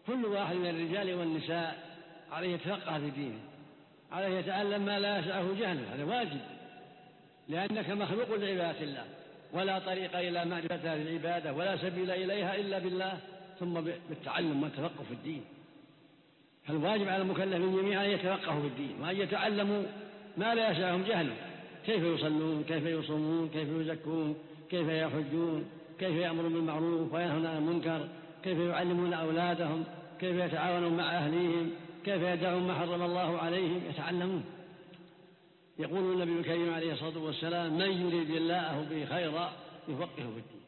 كل واحد من الرجال والنساء عليه يتفقه في دينه، عليه يتعلم ما لا يسعه جهله، هذا واجب، لأنك مخلوق لعبادة الله، ولا طريق إلى معرفتها بالعبادة ولا سبيل إليها إلا بالله، ثم بالتعلم والتفقه في الدين. فالواجب على المكلفين جميعا أن يتفقهوا في الدين وأن يتعلموا ما لا يسعهم جهله، كيف يصلون، كيف يصومون، كيف يزكون، كيف يحجون، كيف يأمرون بالمعروف وينهون عن المنكر، كيف يعلمون أولادهم، كيف يتعاونون مع أهليهم، كيف يدعون ما حرم الله عليهم، يتعلمون. يقول النبي الكريم عليه الصلاة والسلام: من يريد الله به خيرا يفقهه في الدين.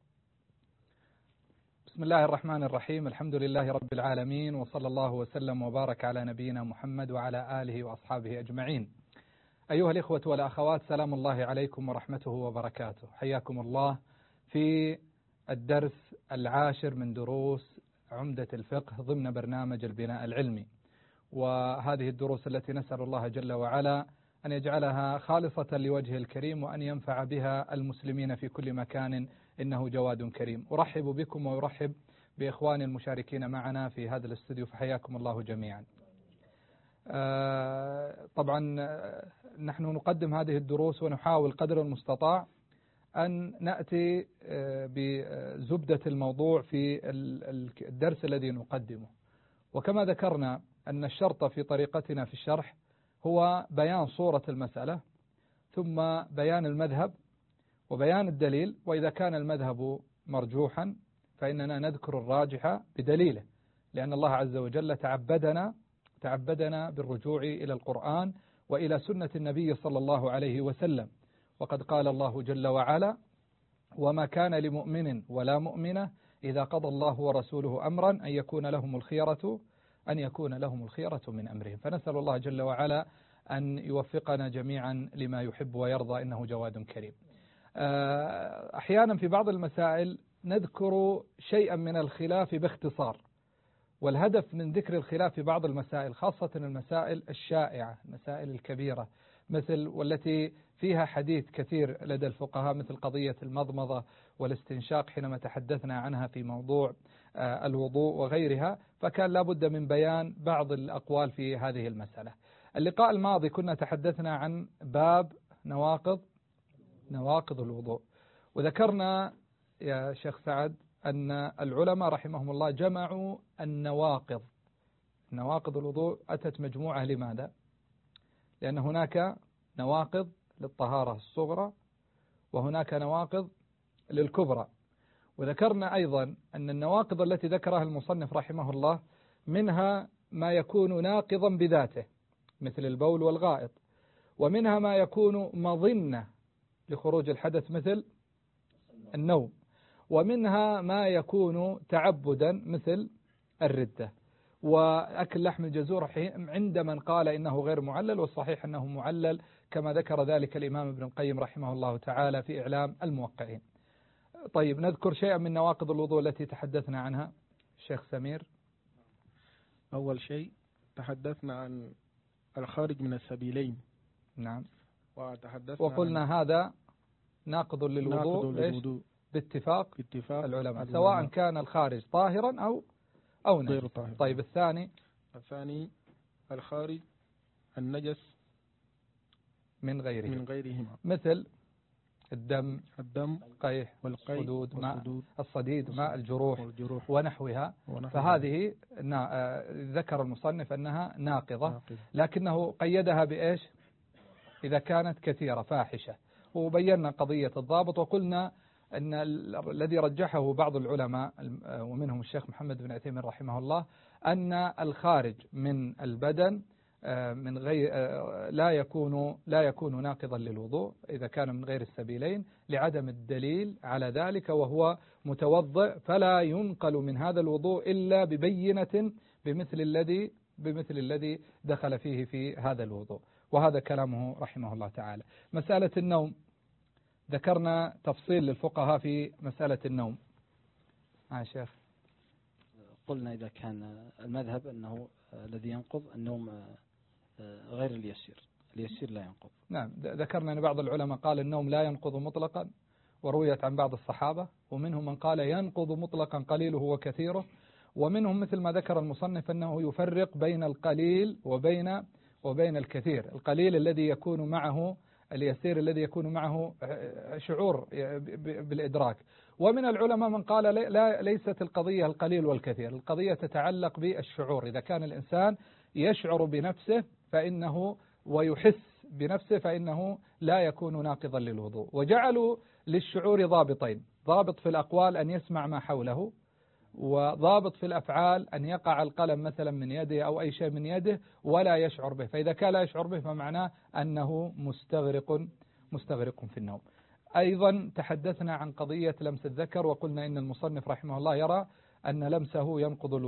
بسم الله الرحمن الرحيم، الحمد لله رب العالمين، وصلى الله وسلم وبارك على نبينا محمد وعلى آله وأصحابه أجمعين. أيها الإخوة والأخوات، سلام الله عليكم ورحمته وبركاته. حياكم الله في الدرس 10 من دروس عمدة الفقه ضمن برنامج البناء العلمي، وهذه الدروس التي نسأل الله جل وعلا أن يجعلها خالصة لوجهه الكريم وأن ينفع بها المسلمين في كل مكان، إنه جواد كريم. أرحب بكم وأرحب بإخواني المشاركين معنا في هذا الاستوديو، فحياكم الله جميعا. طبعا نحن نقدم هذه الدروس ونحاول قدر المستطاع أن نأتي بزبدة الموضوع في الدرس الذي نقدمه. وكما ذكرنا أن الشرط في طريقتنا في الشرح هو بيان صورة المسألة، ثم بيان المذهب وبيان الدليل، وإذا كان المذهب مرجوحا فإننا نذكر الراجح بدليله، لأن الله عز وجل تعبدنا بالرجوع إلى القرآن وإلى سنة النبي صلى الله عليه وسلم. وقد قال الله جل وعلا: وما كان لمؤمن ولا مؤمنة إذا قضى الله ورسوله أمرا أن يكون لهم الخيرة من أمرهم. فنسأل الله جل وعلا أن يوفقنا جميعا لما يحب ويرضى، إنه جواد كريم. أحيانا في بعض المسائل نذكر شيئا من الخلاف باختصار، والهدف من ذكر الخلاف في بعض المسائل، خاصة المسائل الشائعة، المسائل الكبيرة، مثل والتي فيها حديث كثير لدى الفقهاء، مثل قضية المضمضة والاستنشاق حينما تحدثنا عنها في موضوع الوضوء وغيرها، فكان لابد من بيان بعض الأقوال في هذه المسألة. اللقاء الماضي كنا تحدثنا عن باب نواقض الوضوء، وذكرنا يا شيخ سعد أن العلماء رحمهم الله جمعوا نواقض الوضوء، أتت مجموعة. لماذا؟ لأن هناك نواقض للطهارة الصغرى وهناك نواقض للكبرى. وذكرنا أيضا أن النواقض التي ذكرها المصنف رحمه الله منها ما يكون ناقضا بذاته مثل البول والغائط، ومنها ما يكون مظنة لخروج الحدث مثل النوم، ومنها ما يكون تعبدا مثل الردة. وأكل لحم الجزور عند من قال إنه غير معلل، والصحيح أنه معلل، كما ذكر ذلك الإمام ابن القيم رحمه الله تعالى في إعلام الموقعين. طيب، نذكر شيئا من نواقض الوضوء التي تحدثنا عنها. الشيخ سمير. أول شيء تحدثنا عن الخارج من السبيلين. نعم. وقلنا عن هذا ناقض للوضوء باتفاق العلماء، سواء كان الخارج طاهرا أو نجس. غير طاهر. طيب، الثاني الخارج النجس من غيرهما، مثل الدم القيح والصدود، الصديد، ماء الجروح ونحوها. فهذه ذكر المصنف أنها ناقضة، لكنه قيدها بإيش؟ إذا كانت كثيرة فاحشة. وبينا قضية الضابط، وقلنا أن الذي رجحه بعض العلماء ومنهم الشيخ محمد بن عثيمين رحمه الله أن الخارج من البدن من غير لا يكون ناقضا للوضوء إذا كان من غير السبيلين، لعدم الدليل على ذلك، وهو متوضئ فلا ينقل من هذا الوضوء إلا ببينة بمثل الذي دخل فيه في هذا الوضوء. وهذا كلامه رحمه الله تعالى. مسألة النوم، ذكرنا تفصيل للفقهاء في مسألة النوم. شيخ. قلنا إذا كان المذهب أنه الذي ينقض النوم غير اليسير لا ينقض. نعم، ذكرنا أن بعض العلماء قال النوم لا ينقض ورويت عن بعض الصحابة، ومنهم من قال ينقض مطلقا قليله وكثيره، ومنهم مثل ما ذكر المصنف أنه يفرق بين القليل وبين الكثير. القليل الذي يكون معه اليسير الذي يكون معه شعور بالإدراك. ومن العلماء من قال لا، ليست القضية القليل والكثير، القضية تتعلق بالشعور. إذا كان الإنسان يشعر بنفسه فإنه ويحس بنفسه فإنه لا يكون ناقضا للوضوء. وجعلوا للشعور ضابطين: ضابط في الأقوال أن يسمع ما حوله، وضابط في الأفعال أن يقع القلم مثلا من يده أو أي شيء من يده ولا يشعر به. فإذا كان لا يشعر به فمعناه أنه مستغرق في النوم. أيضا تحدثنا عن قضية لمس الذكر، وقلنا إن المصنف رحمه الله يرى أن لمسه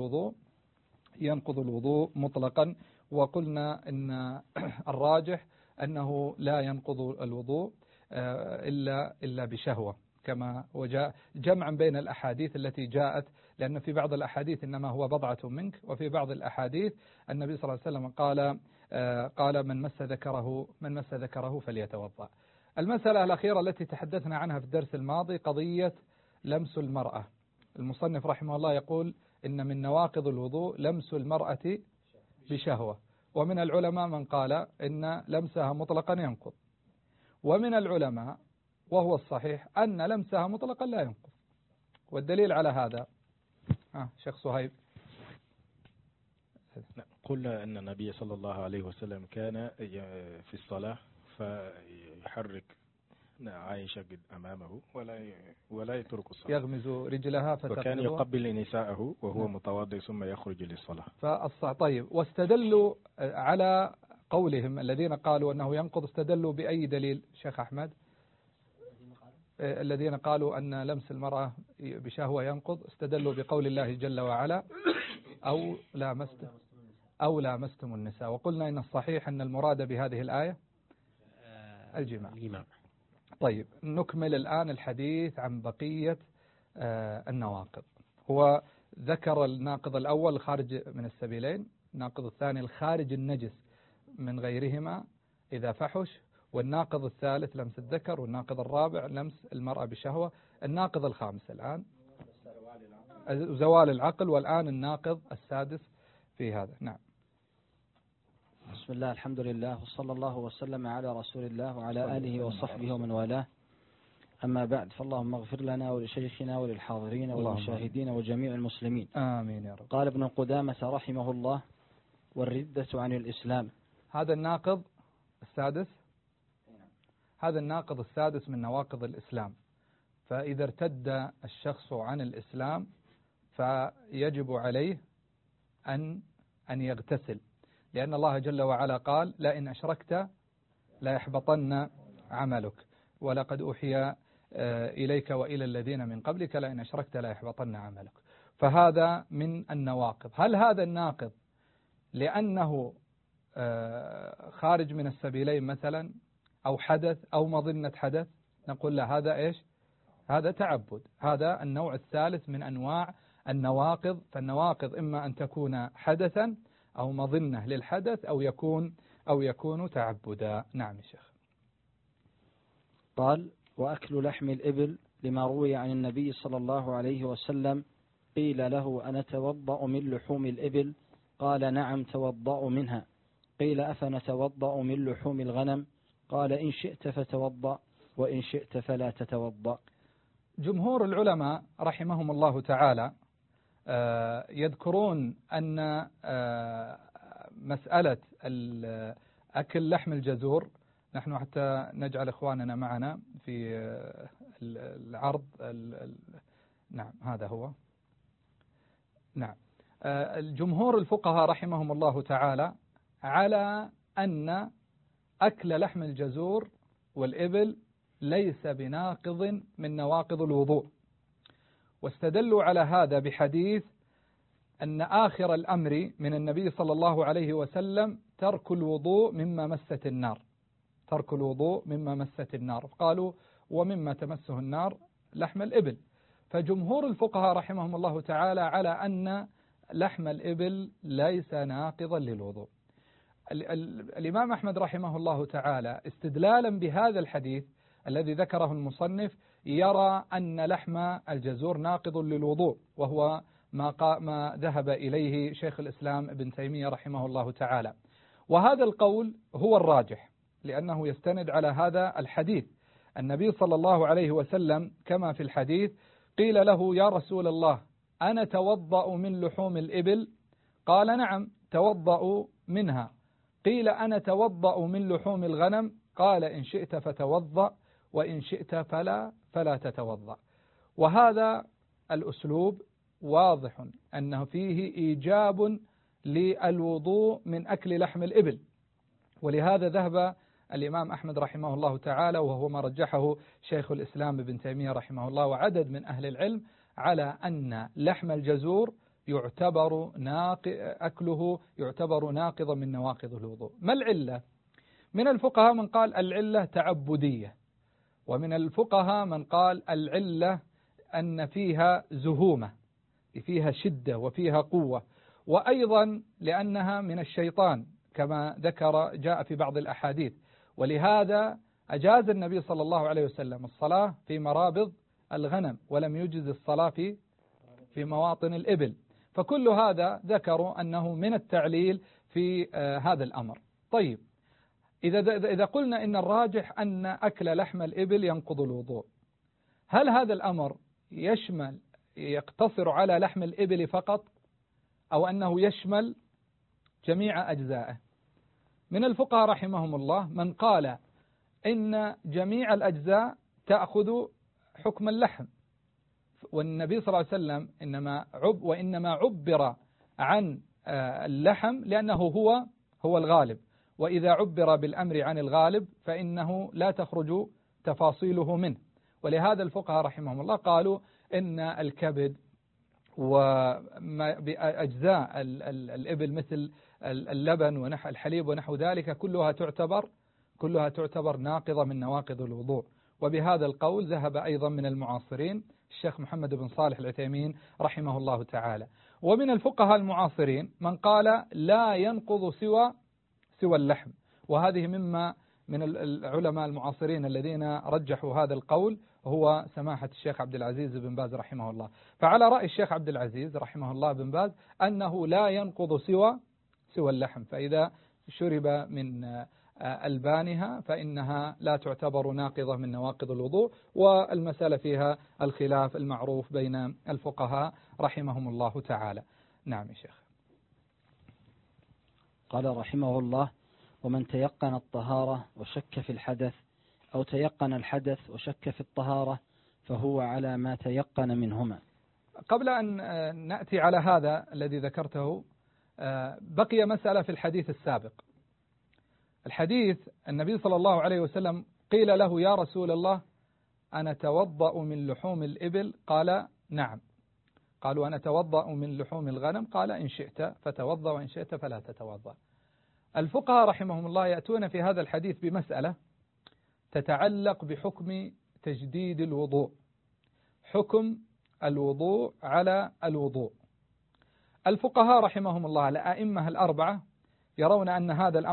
ينقض الوضوء مطلقا، وقلنا إن الراجح أنه لا ينقض الوضوء إلا بشهوة، كما وجاء جمعا بين الأحاديث التي جاءت، لأن في بعض الأحاديث إنما هو بضعة منك، وفي بعض الأحاديث النبي صلى الله عليه وسلم قال من مس ذكره فليتوضأ. المسألة الأخيرة التي تحدثنا عنها في الدرس الماضي قضية لمس المرأة. المصنف رحمه الله يقول إن من نواقض الوضوء لمس المرأة بشهوة، ومن العلماء من قال إن لمسها مطلقا ينقض، ومن العلماء وهو الصحيح أن لمسها مطلقا لا ينقض. والدليل على هذا شيخ صهيب. قلنا أن النبي صلى الله عليه وسلم كان في الصلاة فيحرك عائشة أمامه ولا يترك الصلاة، يغمز رجلها وكان يقبل نساءه وهو متواضع ثم يخرج للصلاة. طيب، واستدلوا على قولهم الذين قالوا أنه ينقض، استدلوا بأي دليل شيخ أحمد؟ الذين قالوا أن لمس المرأة بشهوة ينقض استدلوا بقول الله جل وعلا أو لامستم النساء، وقلنا إن الصحيح أن المراد بهذه الآية الجماع. طيب، نكمل الآن الحديث عن بقية النواقض. هو ذكر الناقض الأول الخارج من السبيلين، الناقض الثاني الخارج النجس من غيرهما إذا فحش، والناقض الثالث لمس الذكر، والناقض الرابع لمس المرأة بشهوة، الناقض الخامس الآن زوال العقل، والآن الناقض السادس في هذا. نعم. بسم الله، الحمد لله، وصلى الله وسلم على رسول الله وعلى آله وصحبه ومن والاه. أما بعد، فاللهم اغفر لنا ولشيخنا وللحاضرين والمشاهدين وجميع المسلمين، آمين يا رب. قال ابن قدامة رحمه الله: والردة عن الإسلام. هذا الناقض السادس، هذا الناقض السادس من نواقض الإسلام. فإذا ارتد الشخص عن الإسلام فيجب عليه أن يغتسل، لأن الله جل وعلا قال: لئن أشركت ليحبطن عملك، ولقد أوحي إليك وإلى الذين من قبلك لئن أشركت ليحبطن عملك. فهذا من النواقض. هل هذا الناقض لأنه خارج من السبيلين مثلا، أو حدث أو مظنة حدث؟ نقول لا، هذا إيش؟ هذا تعبد، هذا النوع الثالث من أنواع النواقض. فالنواقض إما أن تكون حدثا أو مظنة للحدث أو يكون تعبدا. نعم يا شيخ. قال: وأكل لحم الإبل، لما روي عن النبي صلى الله عليه وسلم قيل له: أنا توضأ من لحوم الإبل؟ قال: نعم توضأ منها. قيل: أفنتوضأ من لحوم الغنم؟ قال: إن شئت فتوضأ وإن شئت فلا تتوضأ. جمهور العلماء رحمهم الله تعالى يذكرون أن مسألة أكل لحم الجزور، نحن حتى نجعل إخواننا معنا في العرض نعم هذا هو. نعم، الجمهور الفقهاء رحمهم الله تعالى على أن أكل لحم الجزور والإبل ليس بناقض من نواقض الوضوء، واستدلوا على هذا بحديث أن آخر الأمر من النبي صلى الله عليه وسلم ترك الوضوء مما مست النار، ترك الوضوء مما مست النار. قالوا: ومما تمسه النار لحم الإبل. فجمهور الفقهاء رحمهم الله تعالى على أن لحم الإبل ليس ناقضا للوضوء. الإمام أحمد رحمه الله تعالى استدلالا بهذا الحديث الذي ذكره المصنف يرى أن لحم الجزور ناقض للوضوء، وهو ما ذهب إليه شيخ الإسلام ابن تيمية رحمه الله تعالى. وهذا القول هو الراجح لأنه يستند على هذا الحديث. النبي صلى الله عليه وسلم كما في الحديث قيل له يا رسول الله أنا توضأ من لحوم الإبل؟ قال نعم توضأ منها. قيل أنا توضأ من لحوم الغنم؟ قال إن شئت فتوضأ وإن شئت فلا تتوضأ. وهذا الأسلوب واضح أنه فيه إيجاب للوضوء من أكل لحم الإبل، ولهذا ذهب الإمام أحمد رحمه الله تعالى وهو ما رجحه شيخ الإسلام ابن تيمية رحمه الله وعدد من أهل العلم على أن لحم الجزور أكله يعتبر ناقضا من نواقض الوضوء. ما العلة؟ من الفقهاء من قال العلة تعبدية، ومن الفقهاء من قال العلة أن فيها زهومة، فيها شدة وفيها قوة، وأيضا لأنها من الشيطان كما جاء في بعض الأحاديث. ولهذا أجاز النبي صلى الله عليه وسلم الصلاة في مرابض الغنم ولم يجز الصلاة في مواطن الإبل. فكل هذا ذكروا أنه من التعليل في هذا الأمر. طيب إذا قلنا إن الراجح أن أكل لحم الإبل ينقض الوضوء، هل هذا الأمر يقتصر على لحم الإبل فقط أو أنه يشمل جميع أجزائه؟ من الفقهاء رحمهم الله من قال إن جميع الأجزاء تأخذ حكم اللحم، والنبي صلى الله عليه وسلم وإنما عبر عن اللحم لأنه هو الغالب، وإذا عبر بالأمر عن الغالب فإنه لا تخرج تفاصيله منه. ولهذا الفقهاء رحمهم الله قالوا إن الكبد وأجزاء الإبل مثل اللبن ونحو الحليب ونحو ذلك كلها تعتبر ناقضة من نواقض الوضوء. وبهذا القول ذهب أيضا من المعاصرين الشيخ محمد بن صالح العثيمين رحمه الله تعالى. ومن الفقهاء المعاصرين من قال لا ينقض سوى اللحم، وهذه من العلماء المعاصرين الذين رجحوا هذا القول هو سماحة الشيخ عبد العزيز بن باز رحمه الله. فعلى رأي الشيخ عبد العزيز رحمه الله بن باز أنه لا ينقض سوى اللحم، فإذا شرب من ألبانها فإنها لا تعتبر ناقضة من نواقض الوضوء. والمسألة فيها الخلاف المعروف بين الفقهاء رحمهم الله تعالى. نعم يا شيخ. قال رحمه الله ومن تيقن الطهارة وشك في الحدث أو تيقن الحدث وشك في الطهارة فهو على ما تيقن منهما. قبل أن نأتي على هذا الذي ذكرته بقي مسألة في الحديث السابق. الحديث النبي صلى الله عليه وسلم قيل له يا رسول الله أنا توضأ من لحوم الإبل؟ قال نعم. قالوا أنا توضأ من لحوم الغنم؟ قال إن شئت فتوضأ وإن شئت فلا تتوضأ. الفقهاء رحمهم الله يأتون في هذا الحديث بمسألة تتعلق بحكم تجديد الوضوء، حكم الوضوء على الوضوء. الفقهاء رحمهم الله الأئمة الأربعة يرون أن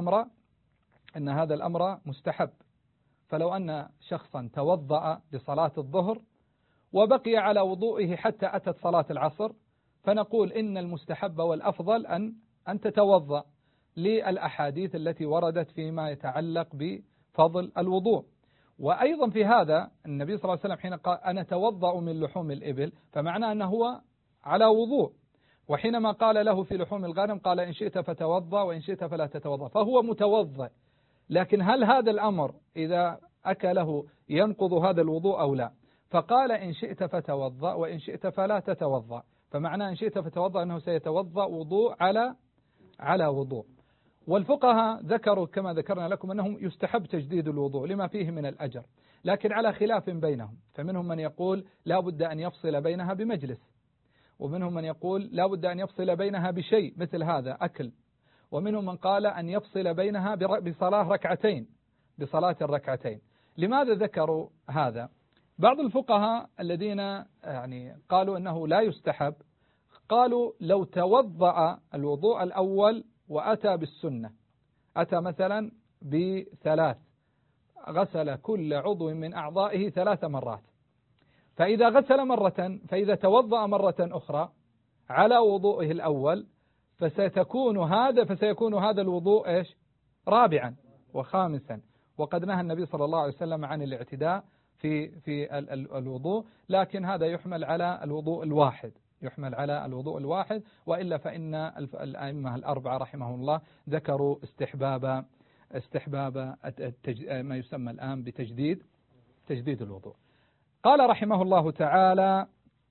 هذا الأمر مستحب. فلو أن شخصا توضأ لصلاة الظهر وبقي على وضوئه حتى أتت صلاة العصر فنقول إن المستحب والأفضل أن تتوضأ للأحاديث التي وردت فيما يتعلق بفضل الوضوء. وأيضا في هذا النبي صلى الله عليه وسلم حين قال أنا توضأ من لحوم الإبل فمعناه أنه هو على وضوء، وحينما قال له في لحوم الغنم قال إن شئت فتوضأ وإن شئت فلا تتوضأ، فهو متوضأ. لكن هل هذا الأمر إذا أكله ينقض هذا الوضوء أو لا؟ فقال إن شئت فتوضأ وإن شئت فلا تتوضأ، فمعنى إن شئت فتوضأ أنه سيتوضأ وضوء على وضوء. والفقهاء ذكروا كما ذكرنا لكم أنهم يستحب تجديد الوضوء لما فيه من الأجر، لكن على خلاف بينهم. فمنهم من يقول لا بد أن يفصل بينها بمجلس، ومنهم من يقول لا بد أن يفصل بينها بشيء مثل هذا أكل، ومنهم من قال أن يفصل بينها بصلاة الركعتين. لماذا ذكروا هذا؟ بعض الفقهاء الذين قالوا أنه لا يستحب قالوا لو توضأ الوضوء الأول وأتى بالسنة، أتى مثلا ب3 غسل كل عضو من أعضائه 3 مرات، فإذا غسل مرة فإذا توضأ مرة أخرى على وضوئه الأول فسيكون هذا الوضوء إيش؟ رابعا وخامسا. وقد نهى النبي صلى الله عليه وسلم عن الاعتداء في الوضوء، لكن هذا يحمل على الوضوء الواحد، وإلا فإن الأئمة الأربعة رحمهم الله ذكروا استحباب ما يسمى الآن بتجديد الوضوء. قال رحمه الله تعالى: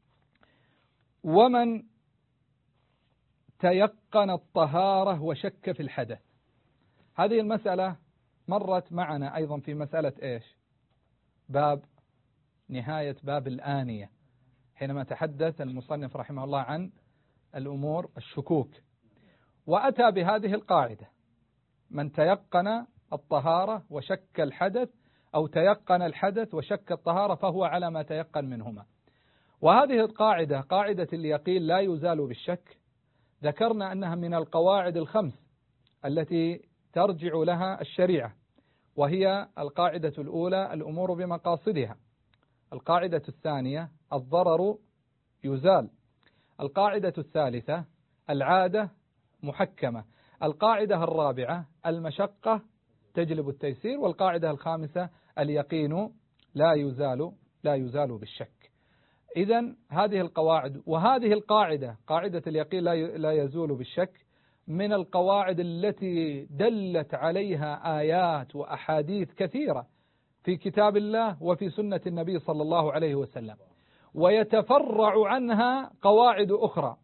ومن تيقن الطهارة وشك في الحدث. هذه المسألة مرت معنا أيضا في مسألة إيش؟ نهاية باب الآنية، حينما تحدث المصنف رحمه الله عن الأمور الشكوك، وأتى بهذه القاعدة: من تيقن الطهارة وشك الحدث، أو تيقن الحدث وشك الطهارة، فهو على ما تيقن منهما. وهذه القاعدة، قاعدة اليقين لا يزال بالشك، ذكرنا أنها من القواعد الخمس التي ترجع لها الشريعة، وهي القاعدة الأولى: الأمور بمقاصدها. القاعدة الثانية: الضرر يزال. القاعدة الثالثة: العادة محكمة. القاعدة الرابعة: المشقة تجلب التيسير. والقاعدة الخامسة: اليقين لا يزال بالشك. إذن هذه القواعد، وهذه القاعدة، قاعدة اليقين لا يزول بالشك، من القواعد التي دلت عليها آيات وأحاديث كثيرة في كتاب الله وفي سنة النبي صلى الله عليه وسلم، ويتفرع عنها قواعد أخرى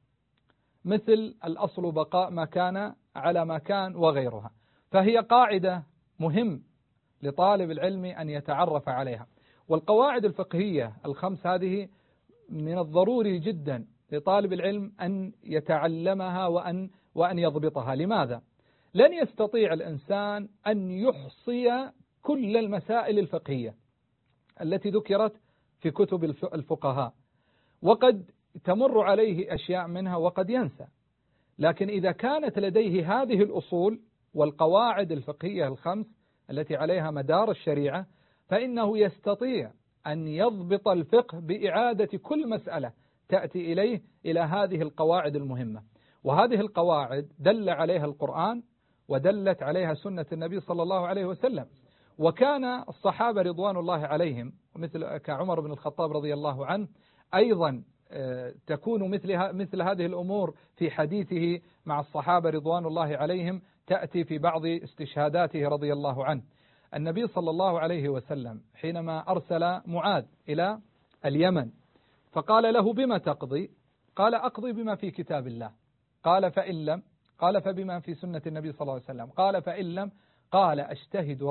مثل الأصل بقاء ما كان على ما كان وغيرها. فهي قاعدة مهم لطالب العلم أن يتعرف عليها. والقواعد الفقهية الخمس هذه من الضروري جدا لطالب العلم أن يتعلمها وأن يضبطها. لماذا؟ لن يستطيع الإنسان أن يحصي كل المسائل الفقهية التي ذكرت في كتب الفقهاء، وقد تمر عليه أشياء منها وقد ينسى. لكن إذا كانت لديه هذه الأصول والقواعد الفقهية الخمس التي عليها مدار الشريعة، فإنه يستطيع أن يضبط الفقه بإعادة كل مسألة تأتي إليه إلى هذه القواعد المهمة. وهذه القواعد دل عليها القرآن ودلت عليها سنة النبي صلى الله عليه وسلم. وكان الصحابة رضوان الله عليهم مثل كعمر بن الخطاب رضي الله عنه أيضا تكون مثل هذه الأمور في حديثه مع الصحابة رضوان الله عليهم، تأتي في بعض استشهاداته رضي الله عنه. النبي صلى الله عليه وسلم حينما أرسل معاذ إلى اليمن فقال له: بما تقضي؟ قال: أقضي بما في كتاب الله. قال: فإن لم؟ قال: فبما في سنة النبي صلى الله عليه وسلم. قال: فإن لم؟ قال: أجتهد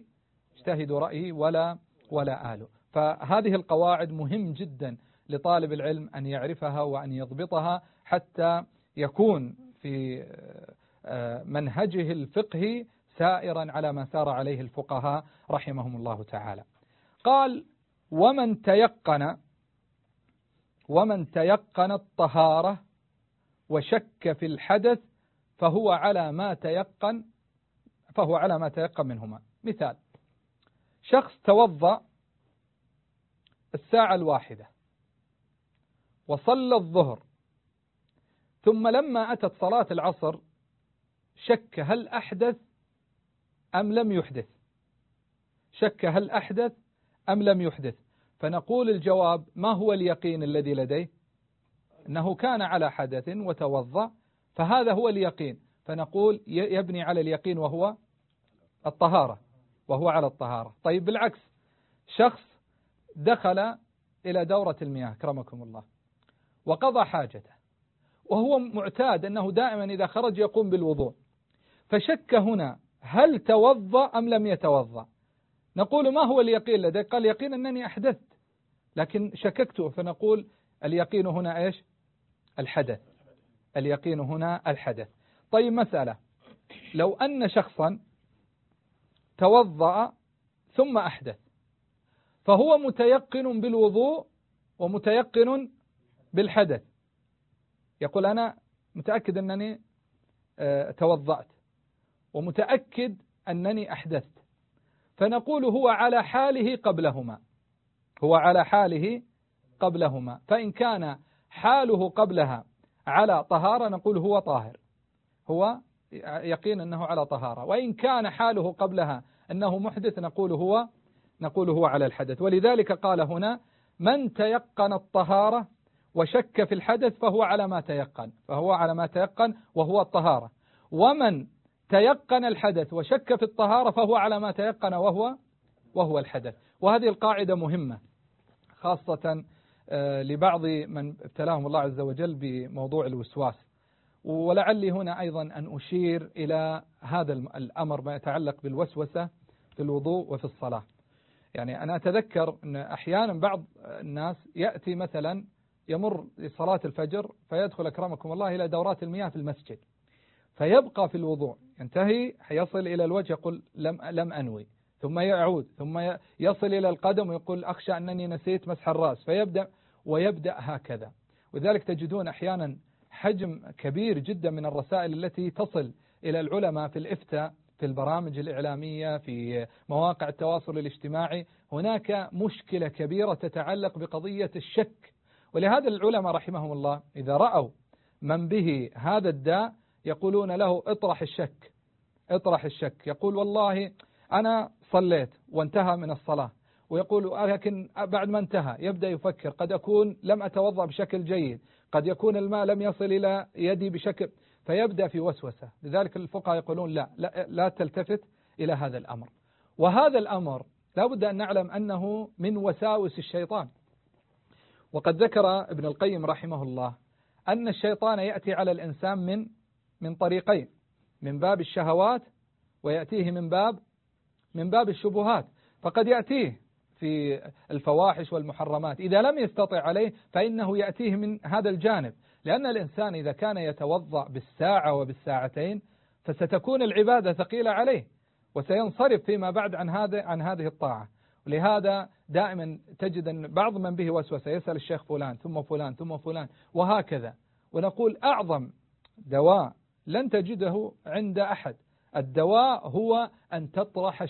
رأيي ولا آله. فهذه القواعد مهم جدا لطالب العلم أن يعرفها وأن يضبطها حتى يكون في منهجه الفقهي سائرا على ما سار عليه الفقهاء رحمهم الله تعالى. قال: ومن تيقن الطهارة وشك في الحدث فهو على ما تيقن منهما. مثال: شخص توضأ الساعة 1 وصلى الظهر، ثم لما أتت صلاة العصر شك هل أحدث أم لم يحدث. فنقول الجواب: ما هو اليقين الذي لديه؟ أنه كان على حدث وتوضأ، فهذا هو اليقين. فنقول يبني على اليقين وهو على الطهارة. طيب بالعكس، شخص دخل إلى دورة المياه كرمكم الله وقضى حاجته، وهو معتاد أنه دائما إذا خرج يقوم بالوضوء، فشك هنا هل توضأ أم لم يتوضأ. نقول: ما هو اليقين لديك؟ قال: يقين أنني أحدثت، لكن شككت. فنقول: اليقين هنا إيش؟ الحدث. طيب مسألة: لو أن شخصا توضأ ثم أحدث، فهو متيقن بالوضوء ومتيقن بالحدث، يقول: أنا متأكد أنني توضأت ومتأكد أنني أحدثت. فنقول: هو على حاله قبلهما. فإن كان حاله قبلها على طهارة نقول هو طاهر، هو يقين أنه على طهارة، وإن كان حاله قبلها أنه محدث نقول هو على الحدث. ولذلك قال هنا من تيقن الطهارة وشك في الحدث فهو على ما تيقن وهو الطهارة، ومن تيقن الحدث وشك في الطهارة فهو على ما تيقن وهو الحدث. وهذه القاعدة مهمة خاصة لبعض من ابتلاهم الله عز وجل بموضوع الوسواس. ولعلي هنا أيضا أن أشير إلى هذا الأمر ما يتعلق بالوسوسة في الوضوء وفي الصلاة. يعني أنا أتذكر أن أحيانا بعض الناس يأتي مثلا يمر لصلاة الفجر فيدخل أكرمكم الله إلى دورات المياه في المسجد، فيبقى في الوضوء، ينتهي حيصل إلى الوجه يقول لم أنوي، ثم يعود، ثم يصل إلى القدم ويقول أخشى أنني نسيت مسح الرأس، ويبدأ هكذا. وذلك تجدون أحيانا حجم كبير جدا من الرسائل التي تصل إلى العلماء في الإفتاء، في البرامج الإعلامية، في مواقع التواصل الاجتماعي، هناك مشكلة كبيرة تتعلق بقضية الشك. ولهذا العلماء رحمهم الله إذا رأوا من به هذا الداء يقولون له اطرح الشك، يقول والله أنا صليت وانتهى من الصلاة، ويقول لكن بعد ما انتهى يبدأ يفكر قد أكون لم أتوضأ بشكل جيد، قد يكون الماء لم يصل إلى يدي بشكل، فيبدأ في وسوسة. لذلك الفقهاء يقولون لا تلتفت إلى هذا الأمر. وهذا الأمر لا بد أن نعلم أنه من وساوس الشيطان. وقد ذكر ابن القيم رحمه الله أن الشيطان يأتي على الإنسان من طريقين، من باب الشهوات ويأتيه من باب الشبهات. فقد يأتيه في الفواحش والمحرمات، إذا لم يستطع عليه فإنه يأتيه من هذا الجانب، لأن الإنسان إذا كان يتوضأ بالساعة وبالساعتين فستكون العبادة ثقيلة عليه، وسينصرف فيما بعد عن هذه الطاعة. ولهذا دائما تجد أن بعض من به وسوسة يسأل الشيخ فلان ثم فلان ثم فلان وهكذا. ونقول أعظم دواء لن تجده عند أحد، الدواء هو أن تطرح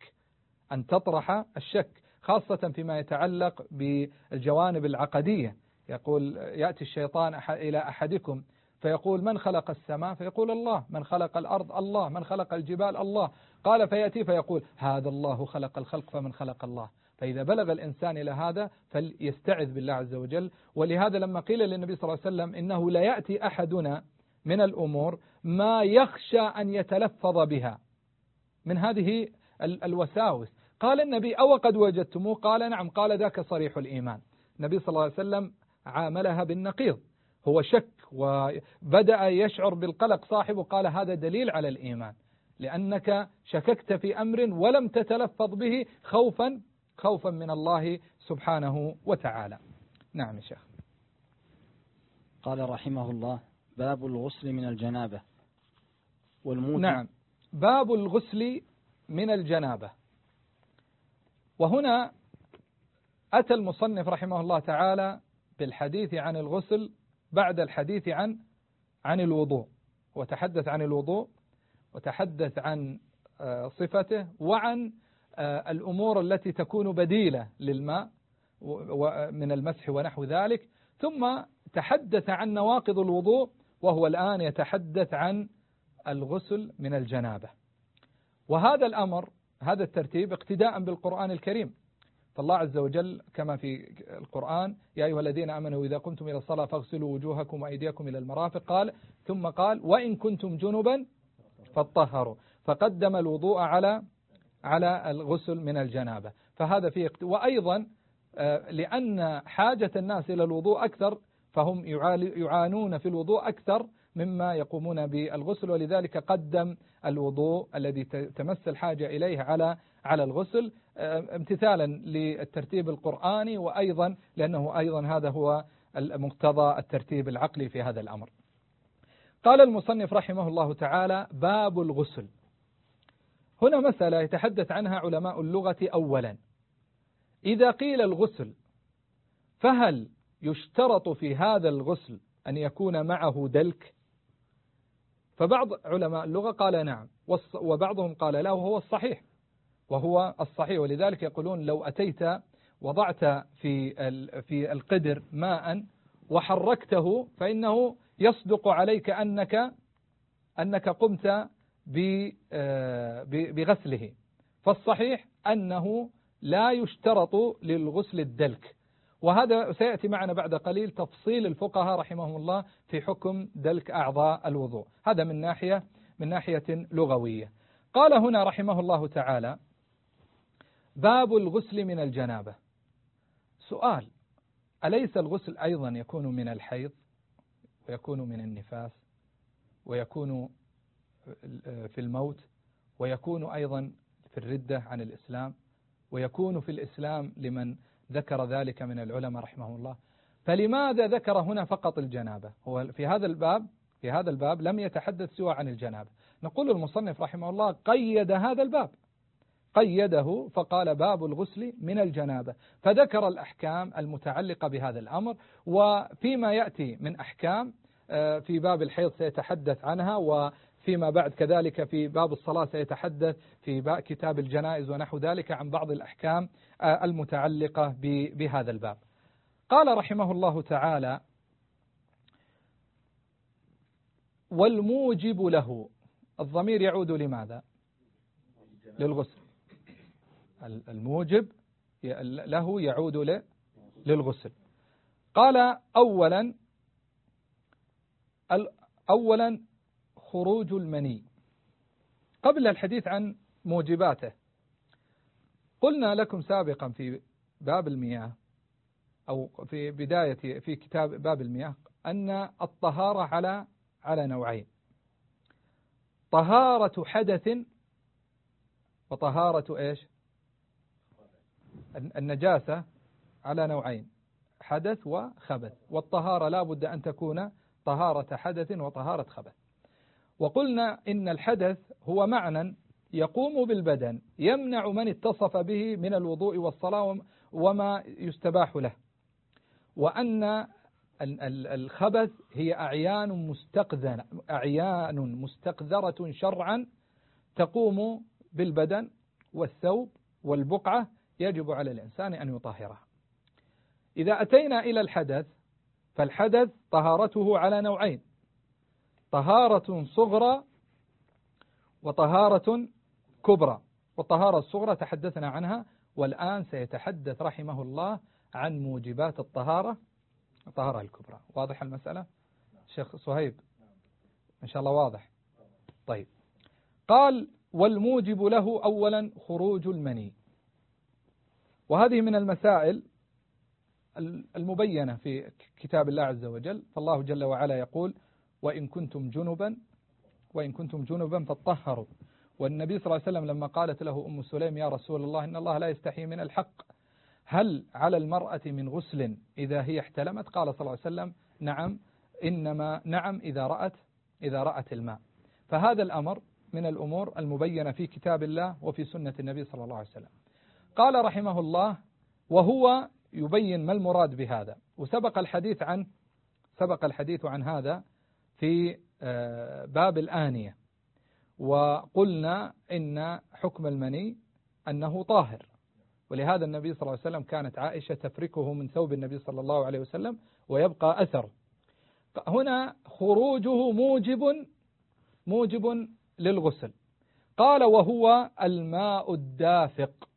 الشك، خاصة فيما يتعلق بالجوانب العقدية. يقول يأتي الشيطان إلى أحدكم فيقول من خلق السماء؟ فيقول الله. من خلق الأرض؟ الله. من خلق الجبال؟ الله. قال فيأتي فيقول هذا الله خلق الخلق فمن خلق الله. فإذا بلغ الإنسان إلى هذا فليستعذ بالله عز وجل. ولهذا لما قيل للنبي صلى الله عليه وسلم إنه لا يأتي أحدنا من الأمور ما يخشى أن يتلفظ بها من هذه الوساوس، قال النبي أو قد وجدتموه؟ قال نعم. قال ذاك صريح الإيمان. النبي صلى الله عليه وسلم عاملها بالنقيض، هو شك وبدأ يشعر بالقلق صاحبه، قال هذا دليل على الإيمان، لأنك شككت في أمر ولم تتلفظ به خوفا من الله سبحانه وتعالى. نعم يا شيخ. قال رحمه الله باب الغسل من الجنابة والموت. نعم، باب الغسل من الجنابة. وهنا أتى المصنف رحمه الله تعالى بالحديث عن الغسل بعد الحديث عن الوضوء، وتحدث عن الوضوء وتحدث عن صفته وعن الأمور التي تكون بديلة للماء من المسح ونحو ذلك، ثم تحدث عن نواقض الوضوء، وهو الآن يتحدث عن الغسل من الجنابة. وهذا الأمر، هذا الترتيب اقتداء بالقرآن الكريم، فالله عز وجل كما في القرآن يا أيها الذين آمنوا إذا قمتم إلى الصلاة فاغسلوا وجوهكم وأيديكم إلى المرافق، قال ثم قال وإن كنتم جنبا فاطهروا، فقدم الوضوء على الغسل من الجنابة. فهذا فيه وأيضا لأن حاجة الناس إلى الوضوء أكثر، فهم يعانون في الوضوء أكثر مما يقومون بالغسل، ولذلك قدم الوضوء الذي تمس الحاجة إليه على الغسل امتثالا للترتيب القرآني، وأيضا لأنه أيضا هذا هو مقتضى الترتيب العقلي في هذا الأمر. قال المصنف رحمه الله تعالى باب الغسل. هنا مسألة يتحدث عنها علماء اللغة. أولا، إذا قيل الغسل فهل يشترط في هذا الغسل أن يكون معه دلك؟ فبعض علماء اللغة قال نعم، وبعضهم قال لا، وهو الصحيح. ولذلك يقولون لو أتيت وضعت في القدر ماء وحركته فإنه يصدق عليك أنك قمت بغسله. فالصحيح أنه لا يشترط للغسل الدلك، وهذا سيأتي معنا بعد قليل تفصيل الفقهاء رحمهم الله في حكم دلك أعضاء الوضوء. هذا من ناحية لغوية. قال هنا رحمه الله تعالى: باب الغسل من الجنابة. سؤال: أليس الغسل أيضا يكون من الحيض ويكون من النفاس ويكون في الموت ويكون أيضا في الردة عن الإسلام ويكون في الإسلام لمن ذكر ذلك من العلماء رحمه الله؟ فلماذا ذكر هنا فقط الجنابة؟ هو في هذا الباب لم يتحدث سوى عن الجنابة. نقول المصنف رحمه الله قيد هذا الباب، قيده فقال: باب الغسل من الجنابة، فذكر الأحكام المتعلقة بهذا الأمر. وفيما يأتي من أحكام في باب الحيض سيتحدث عنها، وفيما بعد كذلك في باب الصلاة سيتحدث في كتاب الجنائز ونحو ذلك عن بعض الأحكام المتعلقة بهذا الباب. قال رحمه الله تعالى: والموجب له. الضمير يعود لماذا؟ للغسل. الموجب له يعود للغسل. قال: أولا خروج المني. قبل الحديث عن موجباته قلنا لكم سابقا في باب المياه أو في بداية في كتاب باب المياه أن الطهارة على نوعين: طهارة حدث وطهارة إيش؟ النجاسة على نوعين: حدث وخبث. والطهارة لا بد أن تكون طهارة حدث وطهارة خبث. وقلنا إن الحدث هو معنى يقوم بالبدن يمنع من اتصف به من الوضوء والصلاة وما يستباح له، وأن الخبث هي أعيان مستقذرة شرعا تقوم بالبدن والثوب والبقعة، يجب على الإنسان أن يطهرها. إذا أتينا إلى الحدث فالحدث طهارته على نوعين: طهارة صغرى وطهارة كبرى. والطهارة الصغرى تحدثنا عنها، والآن سيتحدث رحمه الله عن موجبات الطهارة الكبرى. واضح المسألة شيخ صهيب؟ إن شاء الله واضح. طيب، قال: والموجب له أولا خروج المني. وهذه من المسائل المبينة في كتاب الله عز وجل. فالله جل وعلا يقول: وإن كنتم جنبا فاطهروا. والنبي صلى الله عليه وسلم لما قالت له أم سليم: يا رسول الله إن الله لا يستحي من الحق، هل على المرأة من غسل إذا هي احتلمت؟ قال صلى الله عليه وسلم: نعم إذا رأت الماء. فهذا الأمر من الأمور المبينة في كتاب الله وفي سنة النبي صلى الله عليه وسلم. قال رحمه الله: وهو يبين ما المراد بهذا. وسبق الحديث عن هذا في باب الآنية، وقلنا إن حكم المني أنه طاهر، ولهذا النبي صلى الله عليه وسلم كانت عائشة تفركه من ثوب النبي صلى الله عليه وسلم ويبقى أثر. هنا خروجه موجب للغسل. قال: وهو الماء الدافق.